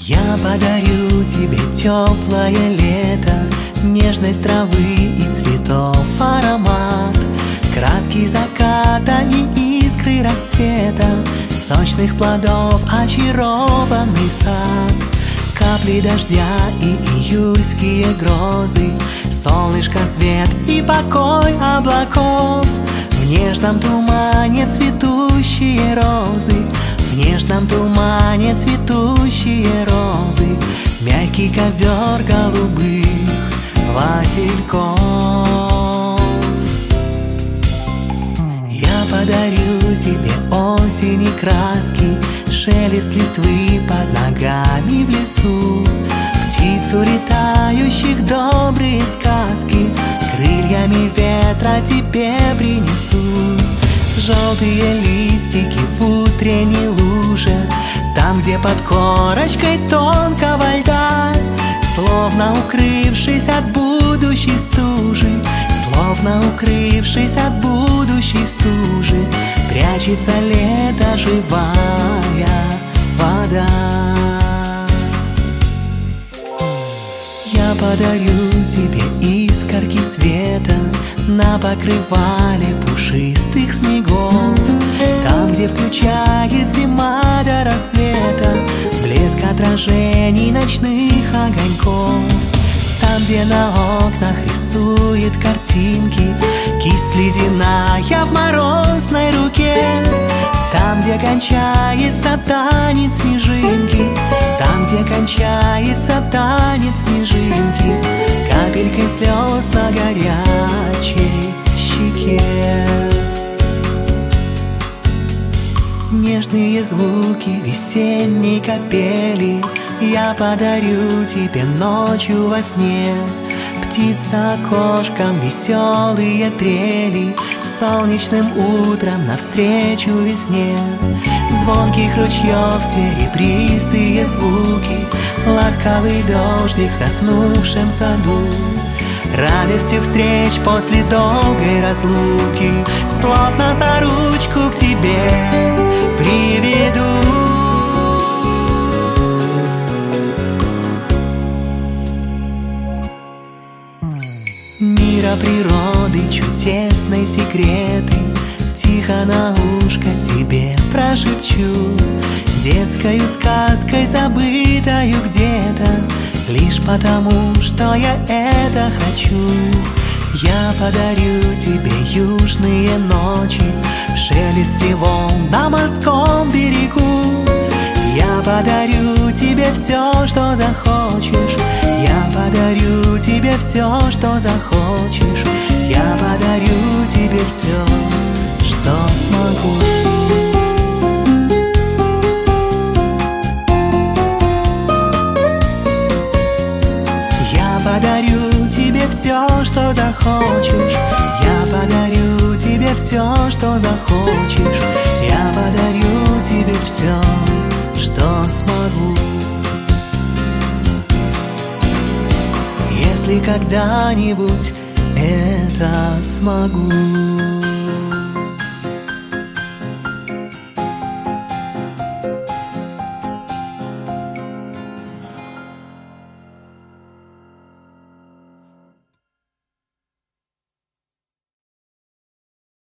Я подарю тебе теплое лето, нежность травы и цветов аромат, краски заката и искры рассвета, сочных плодов очарованный сад, капли дождя и июльские грозы, солнышко, свет и покой облаков. В нежном тумане цветущие розы, в нежном тумане цветущие розы, мягкий ковер голубых васильков. Я подарю тебе осень и краски, шелест листвы под ногами в лесу, птицу летающих добрые сказки, крыльями ветра тебе принесу. Желтые листики в утренней луже, там, где под корочкой тонкого льда, словно укрывшись от будущей стужи, словно укрывшись от будущей стужи, прячется лето, живая вода. Я подарю тебе искорки света на покрывале пушистых снегов, там, где включает зима до рассвета блеск отражений ночных огоньков, там, где на окнах рисует картинки кисть ледяная в морозной руке, там, где кончается танец снежинки, там, где кончается танец снежинки, капелькой слез на горячей щеке. Нежные звуки весенней капели я подарю тебе ночью во сне, птица окошком веселые трели, солнечным утром навстречу весне, звонких ручьев серебристые звуки, ласковый дождик в заснувшем саду, радостью встреч после долгой разлуки, словно за ручку к тебе приведу. Мира природы чудесные секреты тихо на ушко тебе прошепчу, детскою сказкой забытою где-то, лишь потому, что я это хочу. Я подарю тебе южные ночи в шелесте волн на морском берегу. Я подарю тебе все, что захочешь. Я подарю тебе все, что захочешь. Я подарю тебе все, что смогу. Я подарю тебе все, что захочешь. Я подарю тебе все, что захочешь. Я подарю тебе все, что смогу. Если когда-нибудь это смогу.